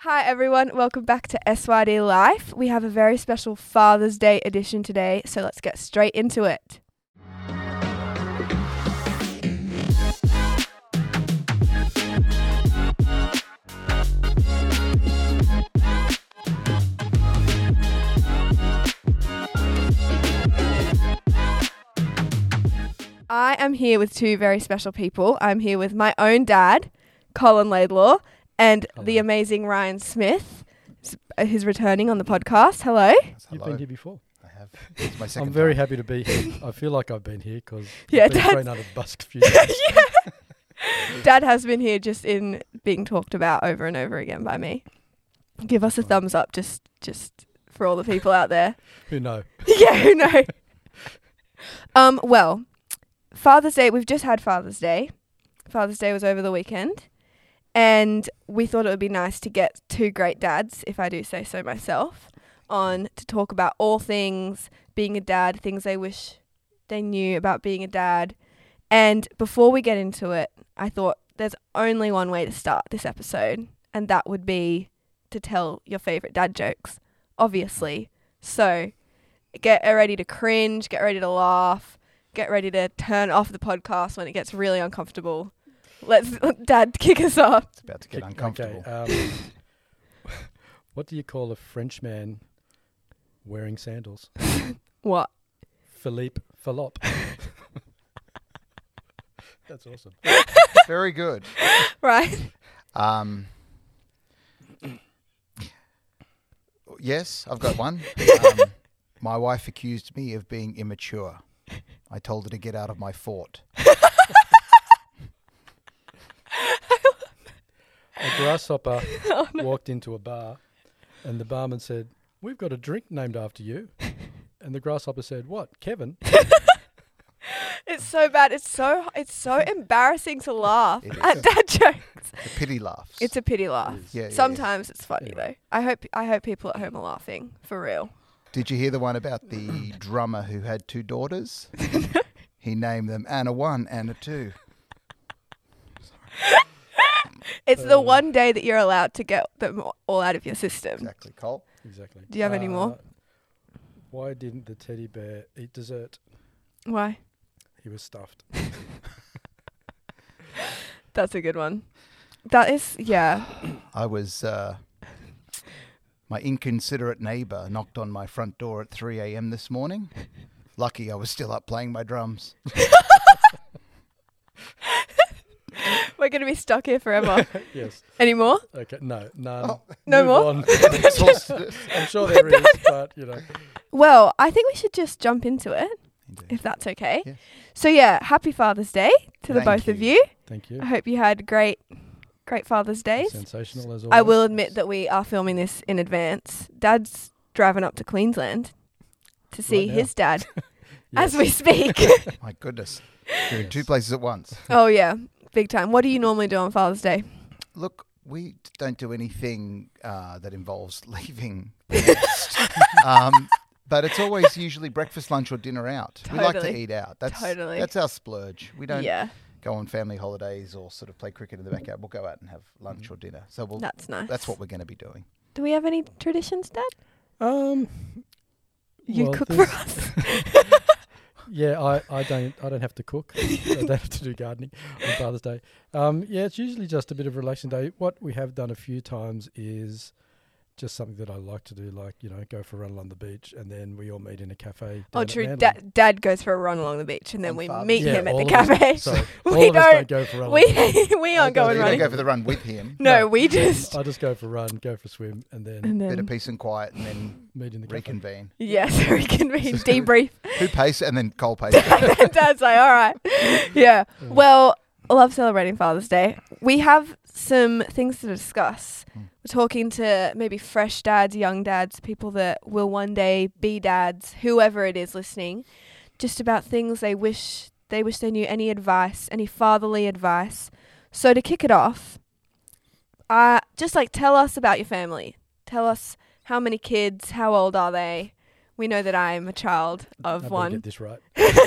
Hi everyone, welcome back to SYD Life. We have a very special Father's Day edition today, so let's get straight into it. I am here with two very special people. I'm here with my own dad, Colin Laidlaw, and the amazing Ryan Smith, who's returning on the podcast. Hello. You've been here before. I have. It's my second I'm very time. happy to be here. I feel like I've been here because Yeah, I've been Dad's- thrown under the bus a few times. Dad has been here just in being talked about over and over again by me. Give us a thumbs up just for all the people out there. Who know? Yeah, who knows? Well, Father's Day, we've just had Father's Day. Father's Day was over the weekend. And we thought it would be nice to get two great dads, if I do say so myself, on to talk about all things being a dad, things they wish they knew about being a dad. And before we get into it, I thought there's only one way to start this episode, and that would be to tell your favourite dad jokes, obviously. So get ready to cringe, get ready to laugh, get ready to turn off the podcast when it gets really uncomfortable. Let's Dad kick us off. It's about to get uncomfortable. Okay, what do you call a French man wearing sandals? What? Philippe Fallope. That's awesome. Very good. Right. Yes, I've got one. My wife accused me of being immature. I told her to get out of my fort. A grasshopper walked into a bar and the barman said, "We've got a drink named after you." And the grasshopper said, "What, Kevin?" It's so bad. It's so embarrassing to laugh It is. at dad jokes. The pity laughs. It's a pity laugh. Yeah. Sometimes it's funny Yeah. though. I hope people at home are laughing for real. Did you hear the one about the drummer who had two daughters? He named them Anna 1, Anna 2. It's the one day that you're allowed to get them all out of your system. Exactly, Cole. Exactly. Do you have any more? Why didn't the teddy bear eat dessert? Why? He was stuffed. That's a good one. That is, yeah. I was... my inconsiderate neighbour knocked on my front door at 3 a.m. this morning. Lucky I was still up playing my drums. We're going to be stuck here forever. Yes. Any more? Okay. No. None. Oh. No Move more? on. Exhausted. I'm sure there is, but you know. Well, I think we should just jump into it, if that's okay. Yeah. So yeah, happy Father's Day to the Thank both of you. you. Thank you. I hope you had great Father's Days. Sensational as always. I will admit that we are filming this in advance. Dad's driving up to Queensland to see now. his dad Yes. as we speak. My goodness. You're in two places at once. Oh yeah, big time. What do you normally do on Father's Day? Look, we don't do anything that involves leaving the nest. But it's always usually breakfast, lunch or dinner out. We like to Totally. eat out. Totally. That's our splurge. We don't Yeah, go on family holidays or sort of play cricket in the backyard. We'll go out and have lunch or dinner. So that's nice. that's what we're going to be doing. Do we have any traditions, Dad? Um. You well, cook for there's- us. Yeah, I don't have to cook. I don't have to do gardening on Father's Day. Yeah, it's usually just a bit of a relaxing day. What we have done a few times is just something that I like to do, like, you know, go for a run along the beach and then we all meet in a cafe. Oh, down at true. Mandurah. Dad goes for a run along the beach, and then On we Father's meet Yeah, him at the all of us- cafe. Sorry, We all of us don't- don't go for a run. along the beach. We aren't I going You don't running. don't go for the run with him. No, we just I just go for a run, go for a swim, and then Bit of peace and quiet and then meet in the cafe. reconvene. yes, reconvene, debrief. Who pays? And then Cole pays. Dad's like, all right, yeah. Well, I love celebrating Father's Day. We have some things to discuss. We're talking to maybe fresh dads, young dads, people that will one day be dads, whoever it is listening, just about things they wish they knew, any advice, any fatherly advice. So to kick it off, just like tell us about your family. Tell us how many kids, how old are they? We know that I'm a child of I better one. get this right.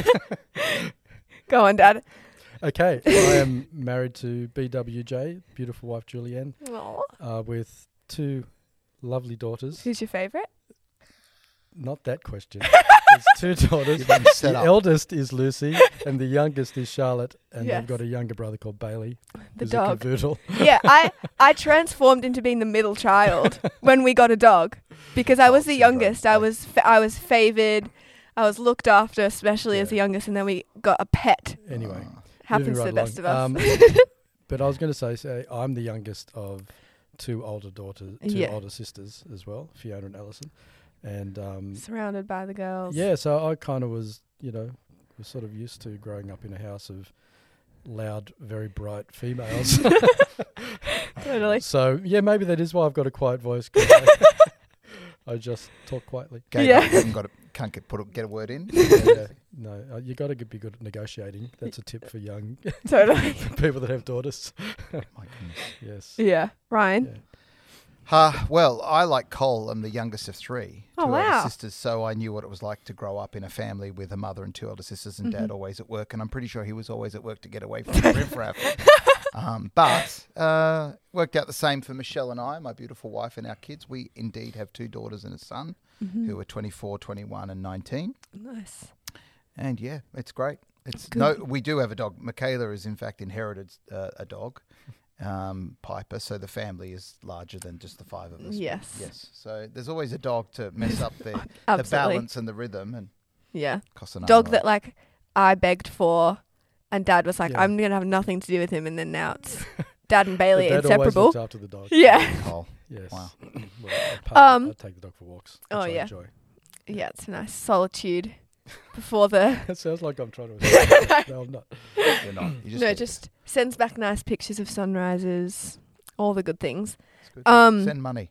Go on, Dad. Okay, I am married to BWJ, beautiful wife Julianne, Aw. with two lovely daughters. Who's your favourite? Not that question. There's two daughters. You've been set The up. eldest is Lucy, and the youngest is Charlotte, and Yes. they've got a younger brother called Bailey. The who's dog. a cavoodle. Yeah, I transformed into being the middle child when we got a dog because I was the syndrome. youngest. I was favoured. I was looked after, especially as Yeah. the youngest, and then we got a pet. Anyway, Happens to moving the right best of along. us. But I was going to say I'm the youngest of two older daughters, two Yeah. older sisters as well, Fiona and Alison. And Surrounded by the girls. yeah, so I kind of was sort of used to growing up in a house of loud, very bright females. Totally. So yeah, maybe that is why I've got a quiet voice. 'Cause I just talk quietly. Yeah. Can't get a word in. No, you got to be good at negotiating. That's a tip for young Totally. people that have daughters. My goodness. Yes. Yeah. Ryan. Yeah. Well, I like Cole. I'm the youngest of three. Oh, two wow. older sisters, so I knew what it was like to grow up in a family with a mother and two older sisters and dad always at work. And I'm pretty sure he was always at work to get away from the riffraff. But worked out the same for Michelle and I, my beautiful wife, and our kids. We indeed have two daughters and a son who are 24, 21 and 19. Nice. And yeah, it's great. It's Good. we do have a dog. Michaela has in fact inherited a dog, Piper. So the family is larger than just the five of us. Yes. Yes. So there's always a dog to mess up the Absolutely. balance and the rhythm and Yeah. cost an arm Dog and that like I begged for, and Dad was like, Yeah. "I'm gonna have nothing to do with him," and then now it's Dad and Bailey But Dad always inseparable. looks after the dog. Yeah. a Cole. Yes. Wow. Well, I take the dog for walks. Oh, which I yeah. enjoy. Yeah, it's a nice solitude before the. It sounds like I'm trying to. No, I'm not. You're not. You just No, do it. just sends back nice pictures of sunrises, all the good things. It's good. Um, Send money.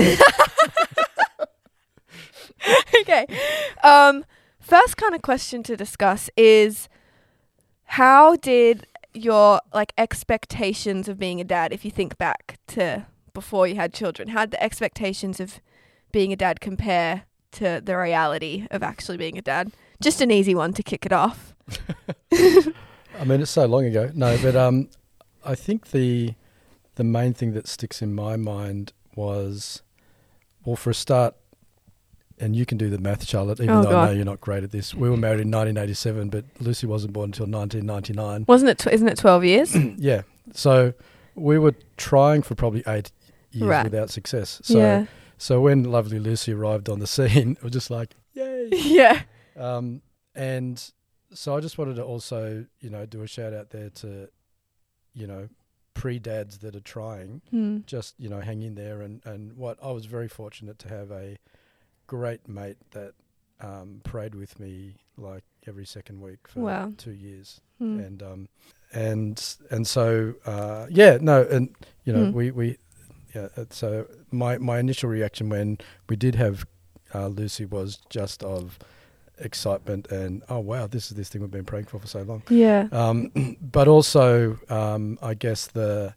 Okay. First kind of question to discuss is how did your like expectations of being a dad, if you think back to before you had children, how did the expectations of being a dad compare to the reality of actually being a dad? Just an easy one to kick it off. I mean, it's so long ago. No, but I think the main thing that sticks in my mind was, well, for a start, and you can do the math, Charlotte, even Oh, though I God. know you're not great at this. We were married in 1987, but Lucy wasn't born until 1999. Wasn't it? Isn't it 12 years? Yeah. So we were trying for probably 8 years Right. without success. So Yeah. so when lovely Lucy arrived on the scene, it was just like, yay. Yeah. And so I just wanted to also, do a shout out there to, pre-dads that are trying, just, hang in there. And what I was very fortunate to have a great mate that prayed with me like every second week for Wow. 2 years. Mm. And so, Mm. we so my initial reaction when we did have Lucy was just of excitement and, oh wow, this is this thing we've been praying for so long. Yeah. But also, I guess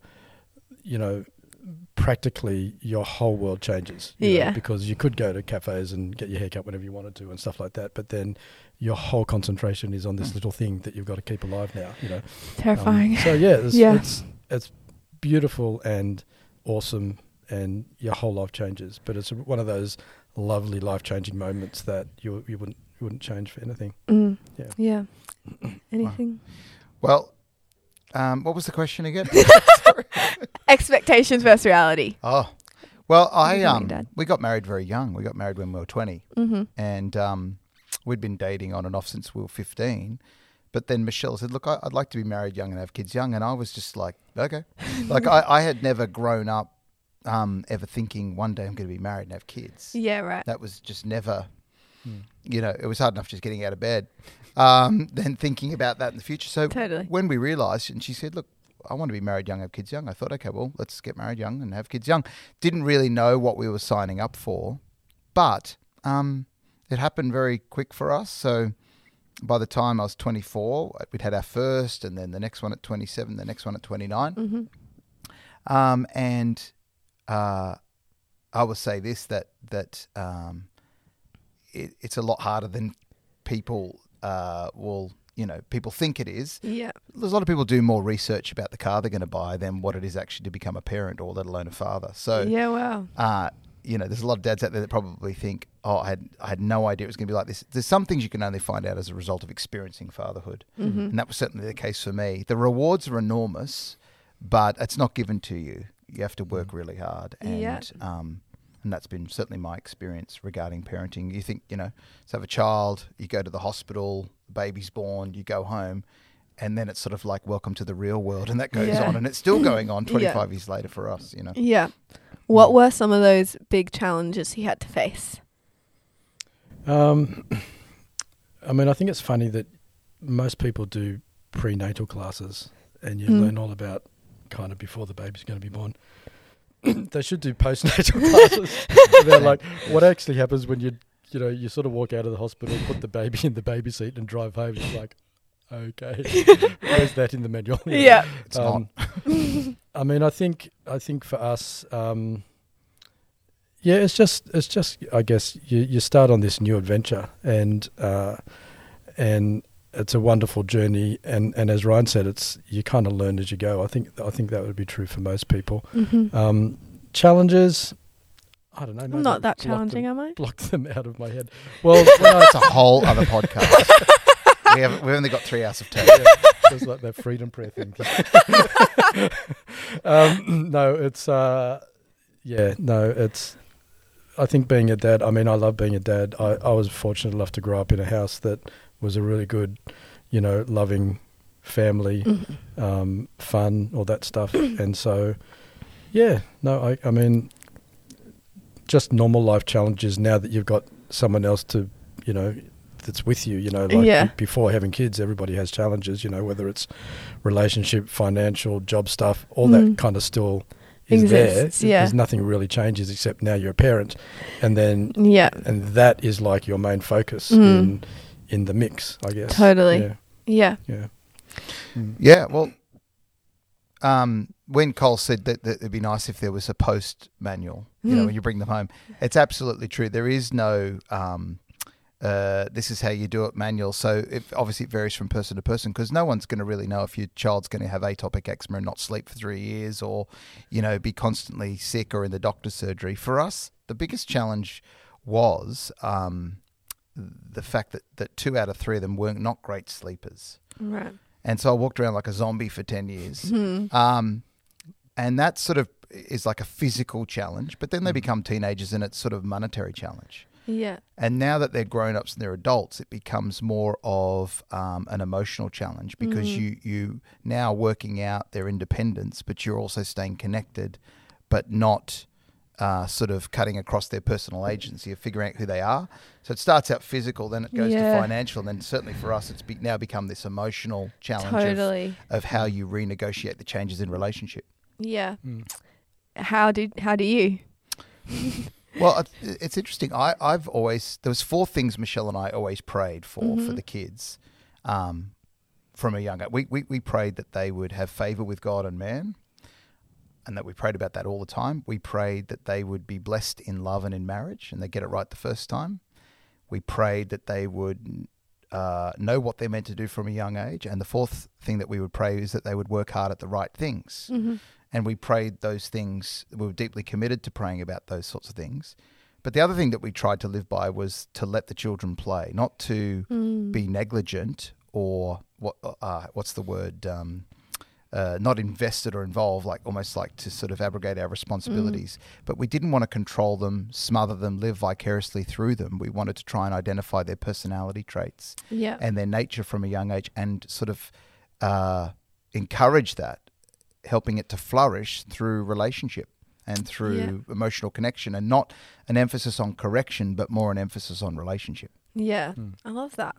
practically your whole world changes. Yeah. Because you could go to cafes and get your hair cut whenever you wanted to and stuff like that, but then your whole concentration is on this little thing that you've got to keep alive now. Terrifying. So yeah, Yeah. it's beautiful and awesome, and your whole life changes. But it's one of those lovely life-changing moments that you wouldn't change for anything. Mm. Yeah. Yeah. Anything? Well, what was the question again? Expectations versus reality. Oh, well, Becoming dad. we got married very young. We got married when we were 20, Mm-hmm. and we'd been dating on and off since we were 15. But then Michelle said, "Look, I'd like to be married young and have kids young," and I was just like, "Okay." Like I had never grown up ever thinking one day I'm going to be married and have kids. Yeah, right. That was just never. It was hard enough just getting out of bed, then thinking about that in the future. So Totally. when we realised, and she said, "Look, I want to be married young, have kids young," I thought, okay, well, let's get married young and have kids young. Didn't really know what we were signing up for, but it happened very quick for us. So by the time I was 24, we'd had our first, and then the next one at 27, the next one at 29. Mm-hmm. And I will say this, that it's a lot harder than people will, people think it is. Yeah. There's a lot of people do more research about the car they're going to buy than what it is actually to become a parent or let alone a father. So Yeah, wow. there's a lot of dads out there that probably think, oh, I had no idea it was going to be like this. There's some things you can only find out as a result of experiencing fatherhood. Mm-hmm. And that was certainly the case for me. The rewards are enormous, but it's not given to you. You have to work really hard. And, Yeah. and that's been certainly my experience regarding parenting. You think, so have a child, you go to the hospital, the baby's born, you go home, and then it's sort of like welcome to the real world. And that goes Yeah. on, and it's still going on 25 years later for us, Yeah. What were some of those big challenges he had to face? I mean, I think it's funny that most people do prenatal classes and you learn all about kind of before the baby's going to be born. They should do postnatal classes about like what actually happens when you sort of walk out of the hospital, put the baby in the baby seat and drive home. It's like, okay, where's that in the manual? Yeah. It's not. I mean, I think for us, it's just I guess you start on this new adventure and it's a wonderful journey, and as Ryan said, you kind of learn as you go. I think that would be true for most people. Mm-hmm. Challenges, I don't know. I'm not that challenging, am I? Block them out of my head. Well, That's a whole other podcast. We've only got 3 hours of tape. It's like that freedom prayer thing. No, it's I think being a dad, I mean, I love being a dad. I was fortunate enough to grow up in a house that was a really good, loving family, fun, all that stuff. And so, I mean, just normal life challenges now that you've got someone else to, that's with you, before having kids, everybody has challenges, whether it's relationship, financial, job stuff, all that kind of still exists, there. There's nothing really changes except now you're a parent, and then and that is like your main focus in the mix, I guess. Totally. Yeah. Yeah, well, when Cole said that it'd be nice if there was a post manual, when you bring them home, it's absolutely true. There is no this is how you do it manual. So obviously it varies from person to person, because no one's going to really know if your child's going to have atopic eczema and not sleep for 3 years, or be constantly sick or in the doctor's surgery. For us, the biggest challenge was the fact that 2 out of 3 of them were not great sleepers. Right. And so I walked around like a zombie for 10 years. And that sort of is like a physical challenge, but then they become teenagers and it's sort of a monetary challenge. Yeah. And now that they're grown-ups and they're adults, it becomes more of an emotional challenge, because you now working out their independence, but you're also staying connected, but not sort of cutting across their personal agency of figuring out who they are. So it starts out physical, then it goes to financial, and then certainly for us, it's now become this emotional challenge of how you renegotiate the changes in relationship. Yeah. How do you? Well, it's interesting. I've always, there was 4 things Michelle and I always prayed for the kids from a young age. We prayed that they would have favor with God and man, and that we prayed about that all the time. We prayed that they would be blessed in love and in marriage, and they get it right the first time. We prayed that they would know what they're meant to do from a young age. And the 4th thing that we would pray is that they would work hard at the right things. And we prayed those things. We were deeply committed to praying about those sorts of things. But the other thing that we tried to live by was to let the children play, not to be negligent or what's the word? Not invested or involved, like almost like to sort of abrogate our responsibilities. But we didn't want to control them, smother them, live vicariously through them. We wanted to try and identify their personality traits and their nature from a young age, and sort of encourage that, helping it to flourish through relationship and through emotional connection, and not an emphasis on correction, but more an emphasis on relationship. Yeah. I love that.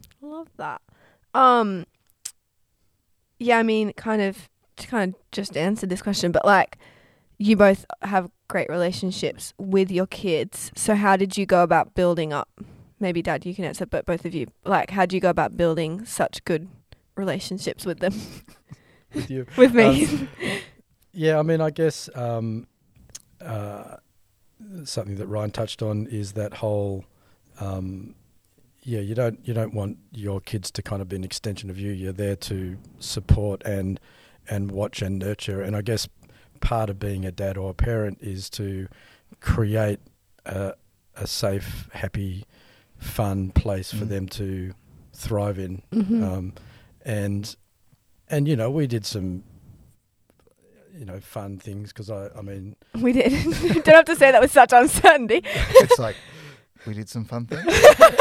Yeah, I mean, kind of just answered this question, but like, you both have great relationships with your kids. So how did you go about building up? Maybe Dad, you can answer, but both of you, like, how do you go about building such good relationships with them? With you. With me. I mean, I guess something that Ryan touched on is that whole, you don't want your kids to kind of be an extension of you. You're there to support and watch and nurture. And I guess part of being a dad or a parent is to create a safe, happy, fun place for them to thrive in. Mm-hmm. And we did some fun things because I mean We did. Don't have to say that with such uncertainty. It's like we did some fun things.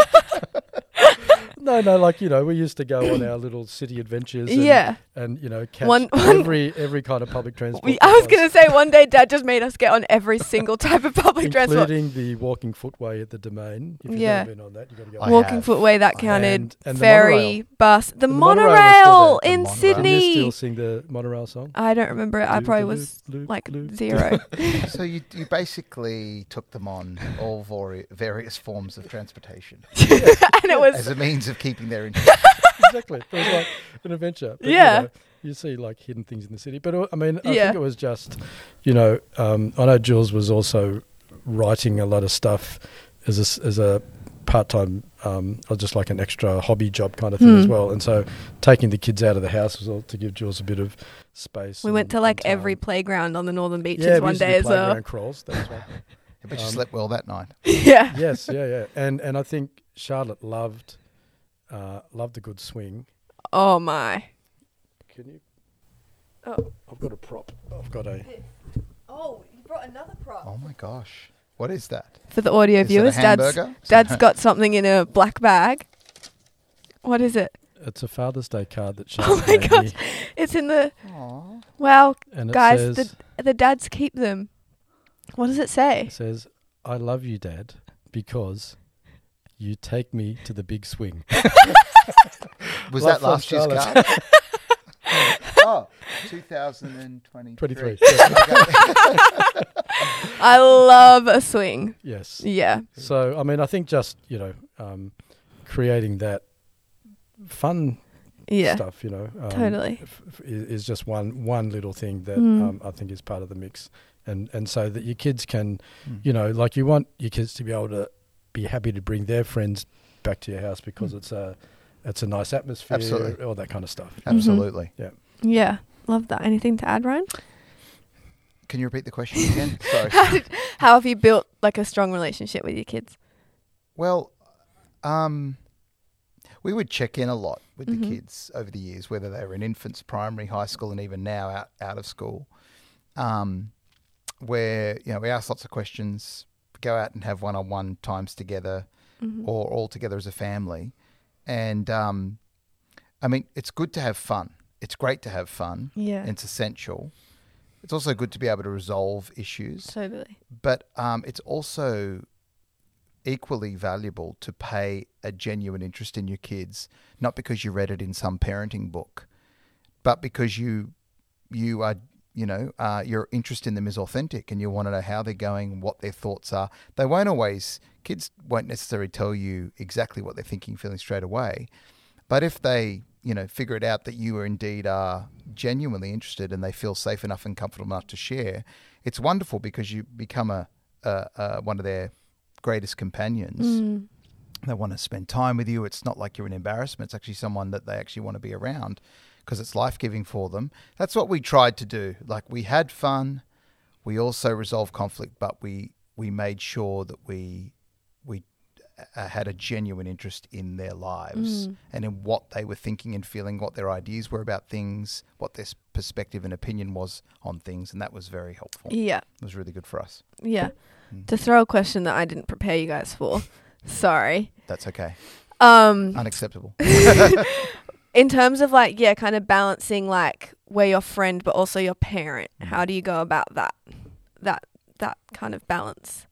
no, like we used to go on our little city adventures. And catch every kind of public transport. I was going to say one day Dad just made us get on every single type of public transport. Including the walking footway at the Domain. If you've never been on that, you've got to go. Walking footway, that counted. And ferry, bus. The monorail monorail was in The monorail. Sydney. Can you still sing the monorail song? I don't remember it. I probably was like 0. So you basically took them on all various forms of transportation And it was as a means of keeping their interest. Exactly. It was like an adventure. But, Yeah. You see like hidden things in the city. But I mean, I Yeah. think it was just, I know Jules was also writing a lot of stuff as a part-time, or just like an extra hobby job kind of thing as well. And so taking the kids out of the house was all to give Jules a bit of space. we went to like every playground on the northern beaches we one used to day do as well. playground crawls. That's right. But you slept well that night. Yeah. Yes, yeah. And I think Charlotte loved a good swing. Oh my. Can you? Oh. I've got a prop. I've got a. Oh, you brought another prop. Oh my gosh. What is that? For the audio Is it a viewers, hamburger? Dad's got something in a black bag. What is it? It's a Father's Day card that Oh Charlotte my gave gosh. me, It's in the... Aw. Wow, and it guys, says, the dads keep them. What does it say? it says, "I love you, Dad, because you take me to the big swing." Was Love that last from year's Charlotte. card? Oh, 2023. 23. I love a swing. Yes. Yeah. So I mean, I think just creating that fun Yeah. stuff, Totally. is just one little thing that I think is part of the mix, and so that your kids can, like you want your kids to be able to be happy to bring their friends back to your house because it's a nice atmosphere, Absolutely. all that kind of stuff. Absolutely. Yeah. Love that. Anything to add, Ryan? Can you repeat the question again? Sorry. How have you built like a strong relationship with your kids? Well, we would check in a lot with the kids over the years, whether they were in infants, primary, high school, and even now out of school, where we ask lots of questions, go out and have one-on-one times together, or all together as a family, and I mean, it's good to have fun. It's great to have fun. Yeah. And it's essential. It's also good to be able to resolve issues. Totally. But it's also equally valuable to pay a genuine interest in your kids, not because you read it in some parenting book, but because you are, your interest in them is authentic and you want to know how they're going, what their thoughts are. Kids won't necessarily tell you exactly what they're thinking, feeling straight away. But if they, figure it out that you are indeed genuinely interested and they feel safe enough and comfortable enough to share, it's wonderful because you become one of their greatest companions. They want to spend time with you. It's not like you're an embarrassment. It's actually someone that they actually want to be around because it's life-giving for them. That's what we tried to do. Like, we had fun. We also resolved conflict, but we made sure that we had a genuine interest in their lives and in what they were thinking and feeling, what their ideas were about things, what their perspective and opinion was on things, and that was very helpful. Yeah. It was really good for us. Yeah. To throw a question that I didn't prepare you guys for. Sorry. That's okay. Unacceptable. In terms of kind of balancing where your friend but also your parent, how do you go about that kind of balance?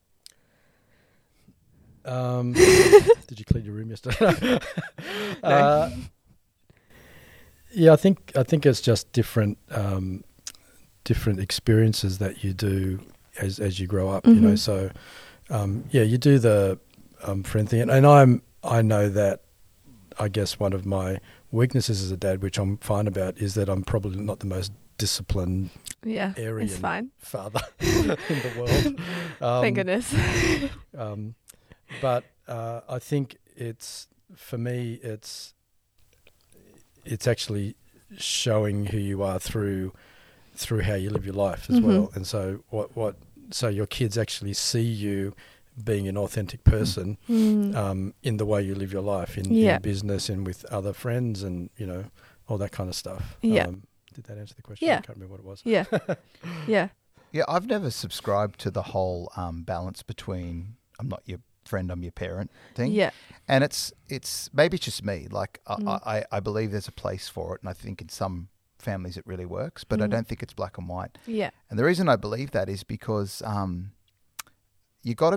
Did you clean your room yesterday? No. Yeah, I think it's just different experiences that you do as you grow up. So you do the friend thing, and I know that I guess one of my weaknesses as a dad, which I'm fine about, is that I'm probably not the most disciplined, Aryan father in the world. Thank goodness. But I think it's for me, it's actually showing who you are through how you live your life as well. And so so your kids actually see you being an authentic person in the way you live your life, in business and with other friends, and all that kind of stuff. Did that answer the question? Yeah. I can't remember what it was. Yeah. Yeah. Yeah, I've never subscribed to the whole balance between I'm not your friend, I'm your parent thing. Yeah. And it's maybe it's just me. Like I believe there's a place for it, and I think in some families it really works, but I don't think it's black and white. Yeah. And the reason I believe that is because you got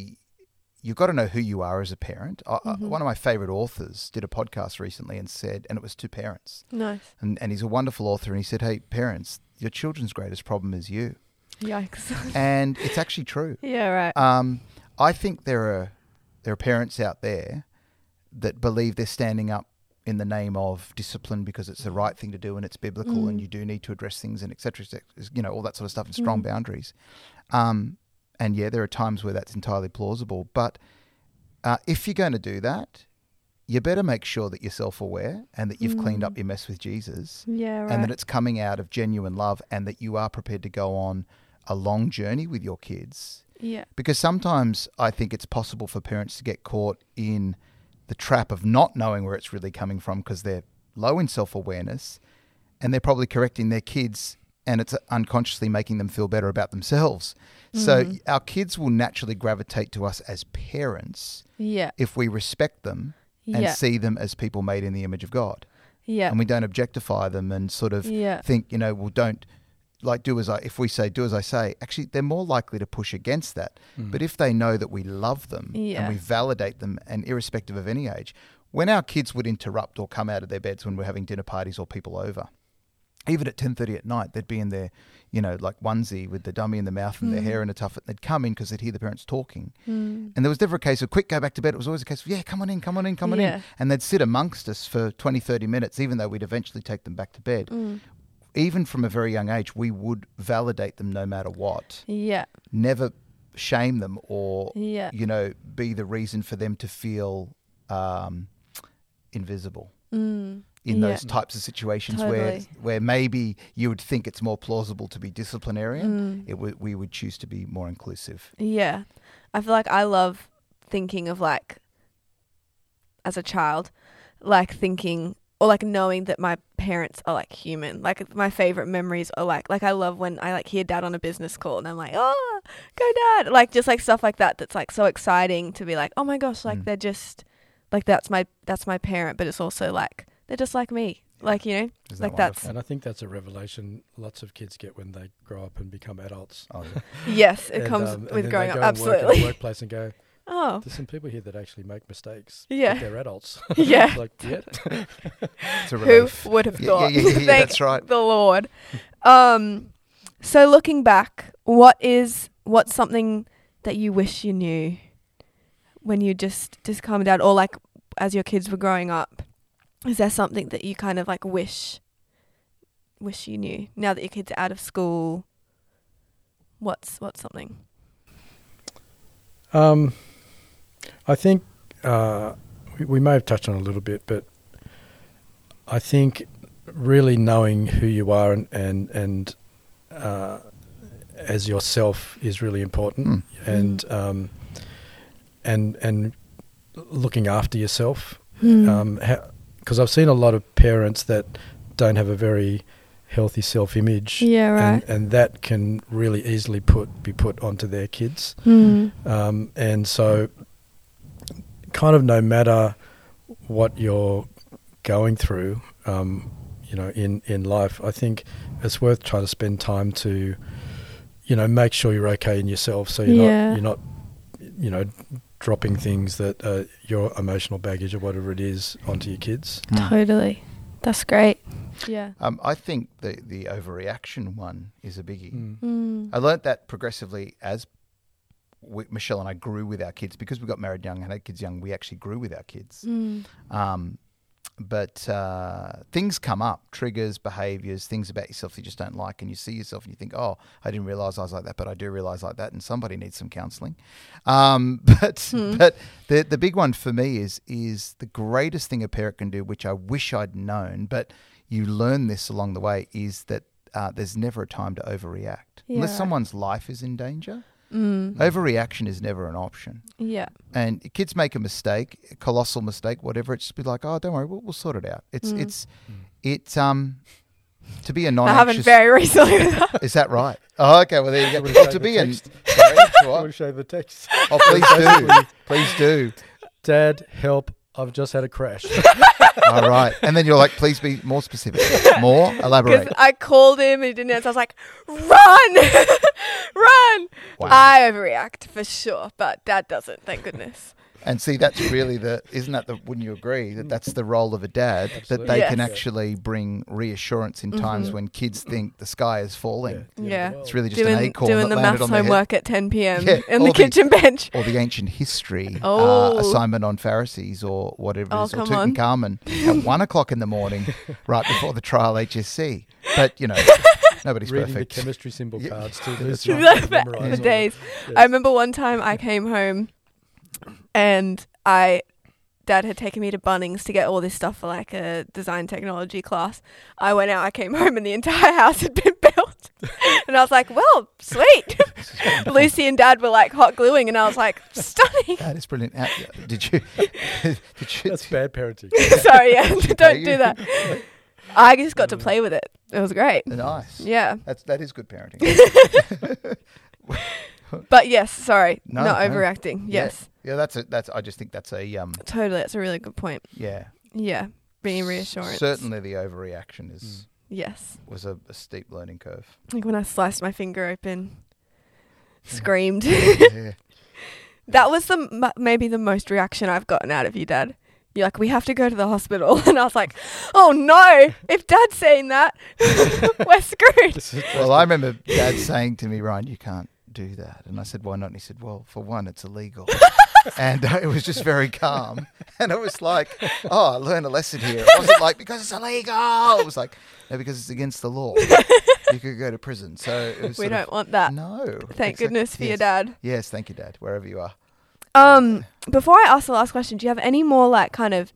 to know who you are as a parent. One of my favorite authors did a podcast recently and said, and it was to parents. Nice. And he's a wonderful author, and he said, "Hey, parents, your children's greatest problem is you." Yikes. And it's actually true. Yeah, right. I think there are parents out there that believe they're standing up in the name of discipline because it's the right thing to do and it's biblical and you do need to address things and et cetera, all that sort of stuff, and strong boundaries. And yeah, there are times where that's entirely plausible. But if you're going to do that, you better make sure that you're self-aware and that you've cleaned up your mess with Jesus. Yeah, right. And that it's coming out of genuine love, and that you are prepared to go on a long journey with your kids. Yeah. Because sometimes I think it's possible for parents to get caught in the trap of not knowing where it's really coming from because they're low in self-awareness, and they're probably correcting their kids, and it's unconsciously making them feel better about themselves. So our kids will naturally gravitate to us as parents if we respect them and see them as people made in the image of God. Yeah. And we don't objectify them and sort of think, well, don't, like, if we say, do as I say, actually, they're more likely to push against that. But if they know that we love them and we validate them, and irrespective of any age, when our kids would interrupt or come out of their beds when we're having dinner parties or people over, even at 10:30 at night, they'd be in their, like onesie with the dummy in the mouth and their hair in a tuffet. They'd come in because they'd hear the parents talking. And there was never a case of, quick, go back to bed. It was always a case of, yeah, come on in. And they'd sit amongst us for 20, 30 minutes, even though we'd eventually take them back to bed. Even from a very young age, we would validate them no matter what. Yeah. Never shame them or, be the reason for them to feel invisible. In those types of situations where maybe you would think it's more plausible to be disciplinarian, we would choose to be more inclusive. Yeah. I feel like I love thinking of, like, as a child, like thinking or like knowing that my parents are like human. Like my favorite memories are like I love when I like hear Dad on a business call and I'm like, oh, go Dad. Like just like stuff like that. That's like so exciting to be like, oh my gosh, like they're just like, that's my parent, but it's also like, they're just like me. Like, Isn't like that that's. And I think that's a revelation lots of kids get when they grow up and become adults. Oh, yeah. Yes, it And, comes and with then growing they up. go and work in Absolutely. the workplace and go, Oh. there's some people here that actually make mistakes. Yeah. But they're adults. Yeah. Like, yeah. It's a Who relief. would have thought? Yeah, Thank that's right. the Lord. So looking back, what's something that you wish you knew when you just calmed down, or like as your kids were growing up? Is there something that you kind of like wish you knew now that your kids are out of school? What's something? I think we may have touched on it a little bit, but I think really knowing who you are and as yourself is really important, and looking after yourself. Because I've seen a lot of parents that don't have a very healthy self-image, Yeah, right. and that can really easily be put onto their kids. And so kind of no matter what you're going through, in life, I think it's worth trying to spend time to, make sure you're okay in yourself. So you're not, dropping things that your emotional baggage or whatever it is onto your kids. Totally. That's great. Yeah. I think the overreaction one is a biggie. I learnt that progressively as Michelle and I grew with our kids, because we got married young and had kids young. We actually grew with our kids. things come up, triggers, behaviours, things about yourself that you just don't like, and you see yourself and you think, oh, I didn't realise I was like that, but I do realise like that, and somebody needs some counselling. But the big one for me is the greatest thing a parent can do, which I wish I'd known, but you learn this along the way, is that there's never a time to overreact. Yeah. Unless someone's life is in danger. Overreaction is never an option. Yeah. And kids make a mistake, a colossal mistake, whatever. It's just be like, oh, don't worry, we'll sort it out. It's to be a I non-anxious. haven't very recently. Is that right? Oh, okay. Well, there you go. Show To the be a. text. Sorry, I what? want to show the text. Oh, please do. Please do. Dad, help! I've just had a crash. All right. And then you're like, please be more specific. More? Elaborate. Because I called him and he didn't answer. I was like, run! Run! Wow. I overreact for sure, but Dad doesn't, thank goodness. And see, that's really wouldn't you agree that that's the role of a dad, that they Yes. can actually bring reassurance in times when kids think the sky is falling. Yeah. It's really just an Doing acorn the that landed maths on their head. homework at 10 p.m. Yeah, in or the kitchen bench. Or the ancient history Oh. assignment on Pharisees or whatever it Oh, is, or come on. Tutankhamun at 1 o'clock in the morning, right before the trial HSC. But, nobody's Reading perfect. the chemistry symbol Yeah. cards too. That's Lucy. right. For Memorise all for that. days. Yeah. I remember one time I came home and Dad had taken me to Bunnings to get all this stuff for like a design technology class. I went out, I came home and the entire house had been built. And I was like, well, sweet. Lucy and Dad were like hot gluing and I was like, stunning. That is brilliant. Did you? That's bad parenting. Sorry, yeah, pay don't you? do that. I just got to play with it. It was great. Nice. Yeah. That is good parenting. But yes, sorry. No, not no. overreacting. Yes. Yeah, that's. I just think that's a Totally. That's a really good point. yeah. Yeah. Bringing reassurance. Certainly, the overreaction Yes. was a steep learning curve. Like when I sliced my finger open, screamed. Yeah. That was maybe the most reaction I've gotten out of you, Dad. You're like, we have to go to the hospital. And I was like, oh no, if Dad's saying that, we're screwed. Well, I remember Dad saying to me, Ryan, you can't do that. And I said, why not? And he said, well, for one, it's illegal. And it was just very calm. And it was like, oh, I learned a lesson here. It wasn't like, because it's illegal. It was like, no, because it's against the law. You could go to prison. So it was We sort don't of, want that. No. Thank goodness for your Yes. dad. Yes, thank you, Dad, wherever you are. Before I ask the last question, do you have any more like kind of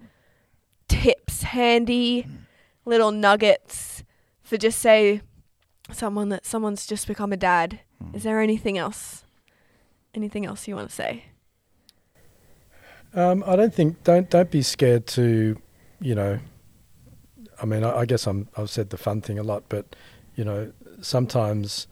tips, handy little nuggets for just say someone's just become a dad? Is there anything else? Anything else you want to say? I don't think. Don't be scared to, I mean, I guess I've said the fun thing a lot, but sometimes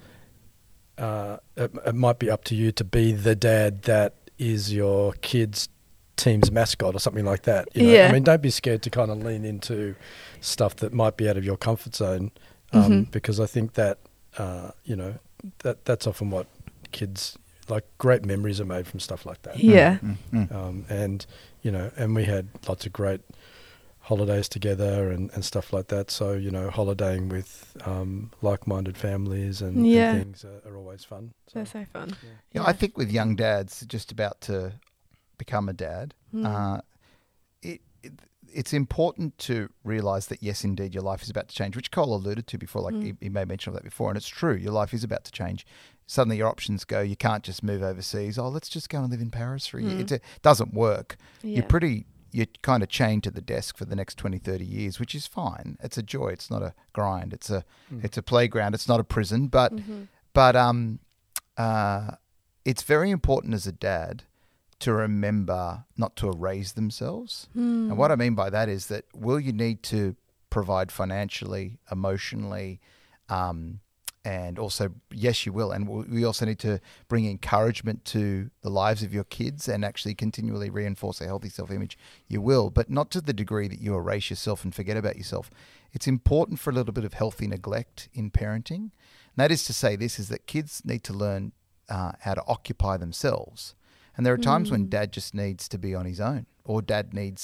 it might be up to you to be the dad that is your kid's team's mascot or something like that. Yeah. I mean, don't be scared to kind of lean into stuff that might be out of your comfort zone, because I think that that's often what kids like. Great memories are made from stuff like that. Yeah. And we had lots of great holidays together and stuff like that. So, holidaying with like-minded families and things are always fun. So, They're so fun. Yeah, I think with young dads just about to become a dad, it's important to realise that, yes, indeed, your life is about to change, which Cole alluded to before, like he made mention of that before, and it's true. Your life is about to change. Suddenly your options go, you can't just move overseas. Oh, let's just go and live in Paris for a year. It doesn't work. Yeah. You're kind of chained to the desk for the next 20, 30 years, which is fine. It's a joy. It's not a grind. It's a playground. It's not a prison. But it's very important as a dad to remember not to erase themselves. And what I mean by that is that will you need to provide financially, emotionally, and also, yes, you will. And we also need to bring encouragement to the lives of your kids and actually continually reinforce a healthy self-image. You will, but not to the degree that you erase yourself and forget about yourself. It's important for a little bit of healthy neglect in parenting. And that is to say this, is that kids need to learn how to occupy themselves. And there are times when dad just needs to be on his own, or dad needs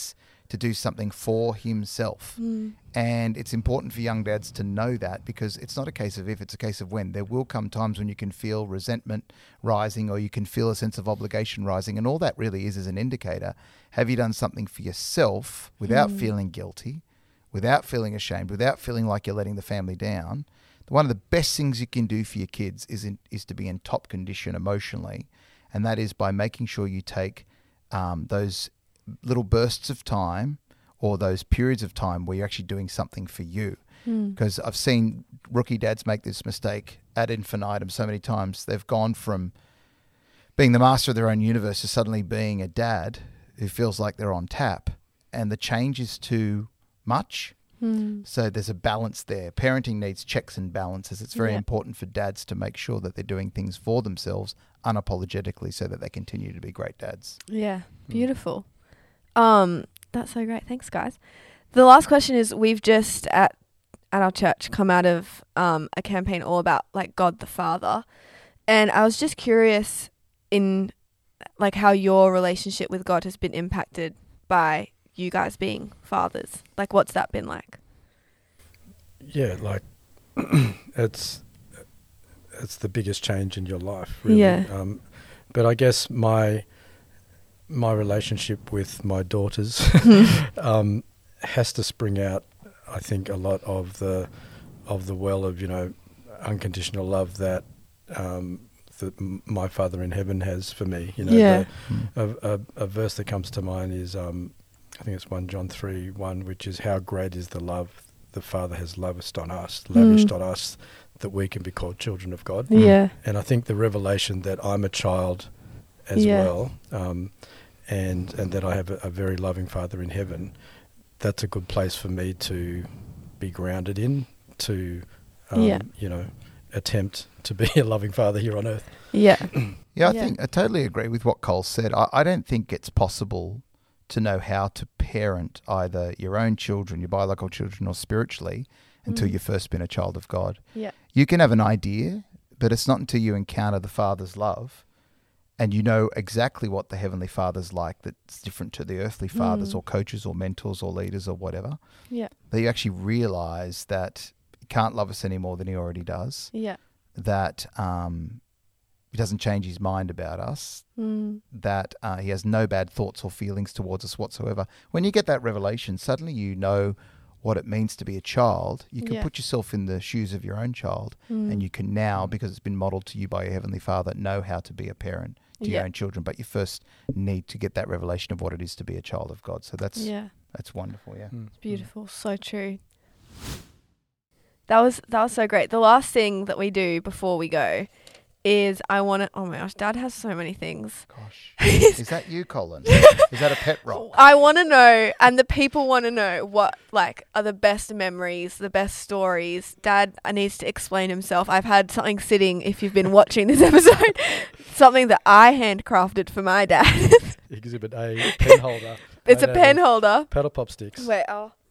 to do something for himself. And it's important for young dads to know that, because it's not a case of if, it's a case of when. There will come times when you can feel resentment rising, or you can feel a sense of obligation rising. And all that really is an indicator. Have you done something for yourself without feeling guilty, without feeling ashamed, without feeling like you're letting the family down? One of the best things you can do for your kids is to be in top condition emotionally. And that is by making sure you take those little bursts of time, or those periods of time where you're actually doing something for you. Because I've seen rookie dads make this mistake ad infinitum so many times. They've gone from being the master of their own universe to suddenly being a dad who feels like they're on tap, and the change is too much. So there's a balance there. Parenting needs checks and balances. It's very important for dads to make sure that they're doing things for themselves unapologetically, so that they continue to be great dads. Yeah, beautiful. That's so great. Thanks, guys. The last question is, we've just at our church come out of a campaign all about like God the Father, and I was just curious in like how your relationship with God has been impacted by you guys being fathers. Like, what's that been like? Yeah, like it's the biggest change in your life, really. Yeah. But I guess my relationship with my daughters has to spring out, I think, a lot of the well of, unconditional love that my Father in heaven has for me. A verse that comes to mind is I think it's 1 John 3:1, which is, how great is the love the Father has lavished on us, that we can be called children of God. Yeah. And I think the revelation that I'm a child as well, and that I have a very loving Father in heaven, that's a good place for me to be grounded in, to attempt to be a loving father here on earth. Yeah. I think I totally agree with what Cole said. I don't think it's possible to know how to parent either your own children, your biological children, or spiritually until you've first been a child of God. Yeah. You can have an idea, but it's not until you encounter the Father's love and you know exactly what the Heavenly Father's like that's different to the earthly fathers or coaches or mentors or leaders or whatever, that you actually realize that he can't love us any more than he already does. Yeah. That he doesn't change his mind about us, that he has no bad thoughts or feelings towards us whatsoever. When you get that revelation, suddenly you know what it means to be a child. You can put yourself in the shoes of your own child, and you can now, because it's been modeled to you by your Heavenly Father, know how to be a parent to your own children. But you first need to get that revelation of what it is to be a child of God. So that's wonderful, It's beautiful. So true. That was so great. The last thing that we do before we go is I want to... Oh my gosh, Dad has so many things. Gosh. Is that you, Colin? Is that a pet rock? I want to know, and the people want to know, what are the best memories, the best stories. Dad needs to explain himself. I've had something sitting, if you've been watching this episode, something that I handcrafted for my dad. Exhibit A, pen holder. It's a pen holder. Paddle pop sticks. Wait,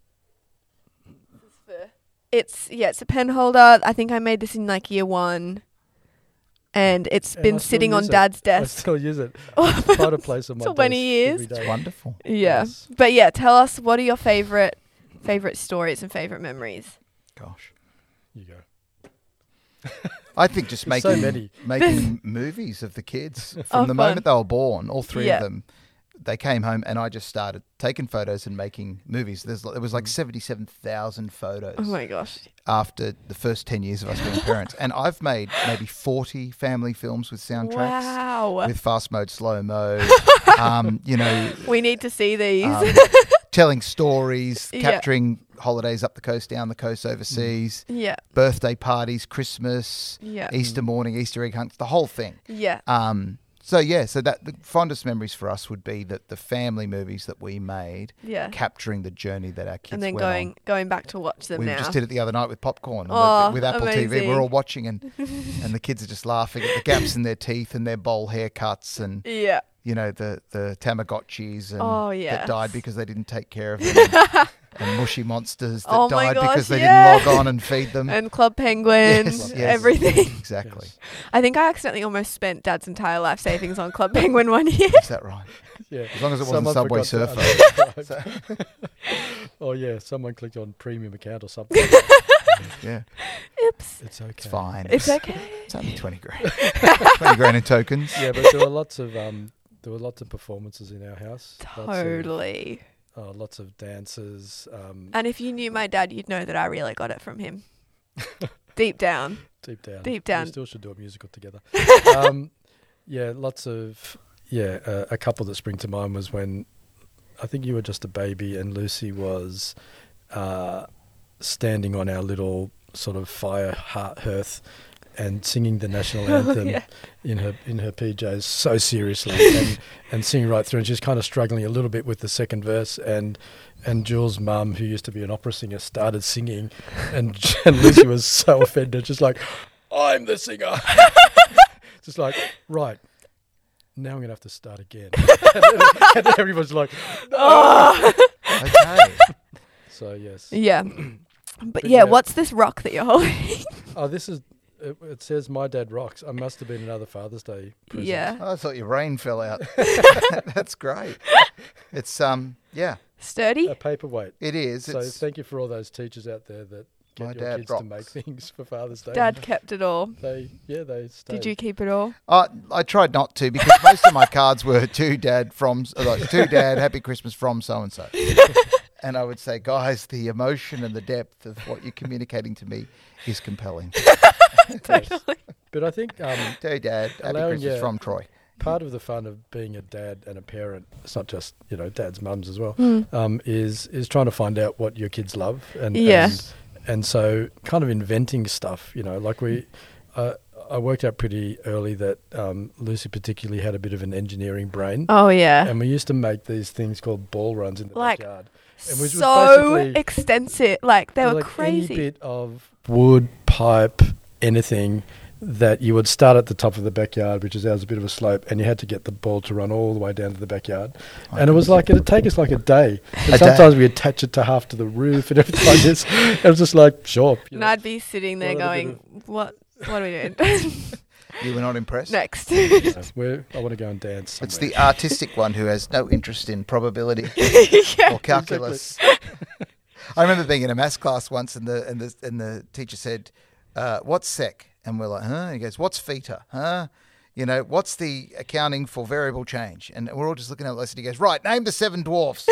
it's a pen holder. I think I made this in like year 1. And it's been sitting on Dad's desk. I still use it. Try to place on my desk 20 years. every day. It's wonderful. Yeah. Yes. But tell us, what are your favourite stories and favourite memories? Gosh. You go. I think just making movies of the kids from the moment they were born, all three of them. They came home and I just started taking photos and making movies. There was like 77,000 photos. Oh my gosh. After the first 10 years of us being parents. And I've made maybe 40 family films with soundtracks. Wow. With fast mode, slow mode. We need to see these. Telling stories, capturing holidays up the coast, down the coast, overseas. Yeah. Birthday parties, Christmas, Easter morning, Easter egg hunts, the whole thing. Yeah. So that the fondest memories for us would be that the family movies that we made, capturing the journey that our kids went on. And then going back to watch them now. We just did it the other night with popcorn with Apple amazing. TV. We're all watching and the kids are just laughing at the gaps in their teeth and their bowl haircuts and the Tamagotchis and Oh, that yes. died because they didn't take care of them, and mushy monsters that Oh my died because gosh, they yeah. didn't log on and feed them. And Club Penguin, Yes, yes. everything. Exactly. Yes. I think I accidentally almost spent Dad's entire life savings on Club Penguin one year. Is that right? Yeah. As long as it wasn't Someone Subway forgot to Surfer. unsubscribe. Oh yeah, someone clicked on premium account or something. Yeah, Oops. It's okay. it's fine. It's okay. It's only 20 grand. 20 grand in tokens. Yeah, but there were lots of performances in our house. Totally. Lots of dances. And if you knew my dad, you'd know that I really got it from him. Deep down. Deep down. Deep down. We still should do a musical together. Yeah, lots of a couple that spring to mind was when I think you were just a baby and Lucy was standing on our little sort of fire hearth and singing the national anthem Yeah. in her PJs so seriously and singing right through, and she's kind of struggling a little bit with the second verse, and Jules' mum, who used to be an opera singer, started singing, and Lucy was so offended, just like, I'm the singer. Just like, right, now I'm going to have to start again. And then everyone's like, no. Oh. Okay. So, yes. Yeah. But But yeah, yeah. what's this rock that you're holding? Oh, this is, it says My Dad Rocks. I must have been another Father's Day present. Yeah. I thought your brain fell out. That's great. It's, yeah, Sturdy? A paperweight. it is. So It's, thank you for all those teachers out there that get My your Dad kids to make Rocks. things for Father's Day. Dad kept it all. They stayed. Did you keep it all? I tried not to because most of my cards were to Dad from, like, to Dad, Happy Christmas from so-and-so. And I would say, guys, the emotion and the depth of what you're communicating to me is compelling. Totally. But I think To Dad, Happy Allowing Christmas your- from Troy. part of the fun of being a dad and a parent, it's not just, dads, mums as well, Mm. is trying to find out what your kids love. Yeah. And so kind of inventing stuff, like I worked out pretty early that Lucy particularly had a bit of an engineering brain. Oh, yeah. And we used to make these things called ball runs in the Like, backyard. And which was so basically- extensive. Like, they were like crazy. Any bit of wood, pipe, anything that you would start at the top of the backyard, which is ours, a bit of a slope, and you had to get the ball to run all the way down to the backyard. And it was like, it'd take us like a day. And A sometimes we attach it to half to the roof and everything like this. It was just like, sure. And I'd be sitting there Well, a going, bit what are we doing? You were not impressed? Next. I want to go and dance somewhere. It's the artistic one who has no interest in probability Yeah. or calculus. I remember being in a maths class once, and the teacher said, "What's sec?" And we're like, "Huh?" And he goes, "What's theta? Huh? What's the accounting for variable change?" And we're all just looking at the lesson. He goes, "Right, name the 7 dwarfs."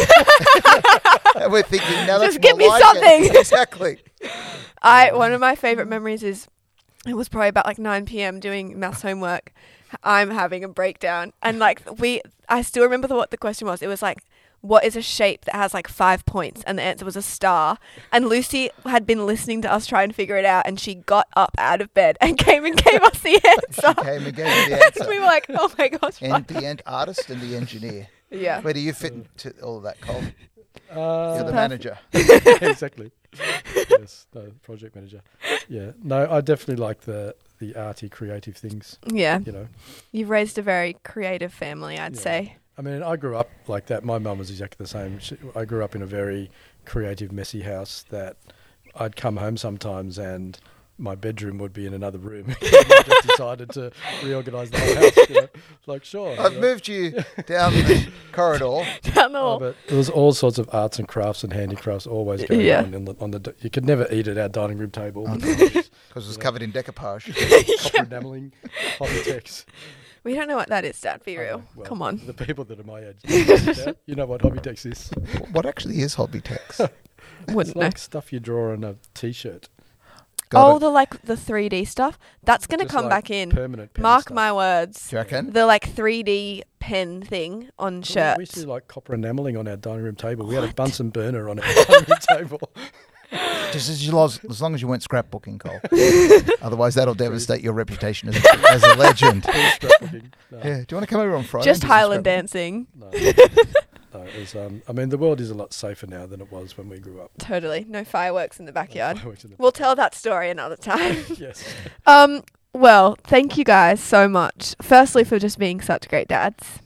And we're thinking, "Now that's Just give more me like something." it." Exactly. One of my favourite memories is it was probably about like 9 p.m. doing maths homework. I'm having a breakdown. And like I still remember what the question was. It was like, what is a shape that has like 5 points? And the answer was a star. And Lucy had been listening to us try and figure it out. And she got up out of bed and came and gave us the answer. She came and gave me the answer. We were like, oh my gosh. And the artist and the engineer. Yeah. Where do you fit into all of that, Cole? You're the Perfect. manager. Exactly. Yes, no, project manager. Yeah, no, I definitely like the arty, creative things. Yeah. You know, You've raised a very creative family, I'd Yeah. say. I mean, I grew up like that. My mum was exactly the same. I grew up in a very creative, messy house that I'd come home sometimes and my bedroom would be in another room. I just decided to reorganise the whole house. You know? Like, sure. I've you know. moved you down the corridor. Down the Oh, hall. but there was all sorts of arts and crafts and handicrafts always going Yeah. on the. You could never eat at our dining room table. Because it was covered in decoupage. Copper enamelling, Hobbytex. We don't know what that is, Dad, be Oh, real. well, Come on. The people that are my age, you know what Hobbytex is. What actually is Hobbytex? It's Wouldn't know. like stuff you draw on a T-shirt. Got it. The 3D stuff. That's going to Just come like back in. Permanent pen Mark stuff. my words. Do you reckon? The like 3D pen thing on Well, we used to shirts. do like copper enamelling on our dining room table. We had a Bunsen burner on our dining room table. Just as long as you weren't scrapbooking, Cole. Otherwise, that'll devastate your reputation as a legend. Full scrapbooking. No, Yeah. Do you want to come over on Friday? Just and do some Highland scrapbooking? dancing. no. No, it was, I mean, the world is a lot safer now than it was when we grew up. Totally. No fireworks in the backyard. Fireworks in the We'll tell that story another time. Yes. Well, thank you guys so much. Firstly, for just being such great dads. Thank you.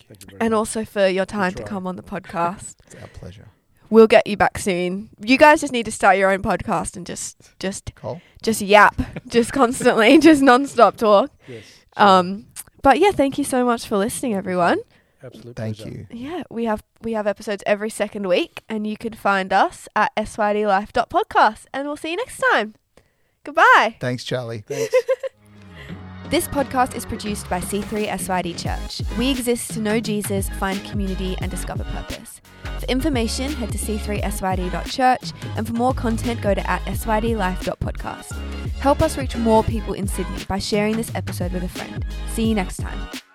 Thank you very and much. also for your time to try. come on the podcast. It's our pleasure. We'll get you back soon. You guys just need to start your own podcast and just Cole? yap, just constantly, just non-stop talk. Yes. But yeah, thank you so much for listening, everyone. Absolute Thank pleasure. you. Yeah, we have episodes every second week, and you can find us at sydlife.podcast, and we'll see you next time. Goodbye. Thanks, Charlie. Thanks. This podcast is produced by C3 SYD Church. We exist to know Jesus, find community, and discover purpose. For information, head to c3syd.church, and for more content, go to @sydlife.podcast. Help us reach more people in Sydney by sharing this episode with a friend. See you next time.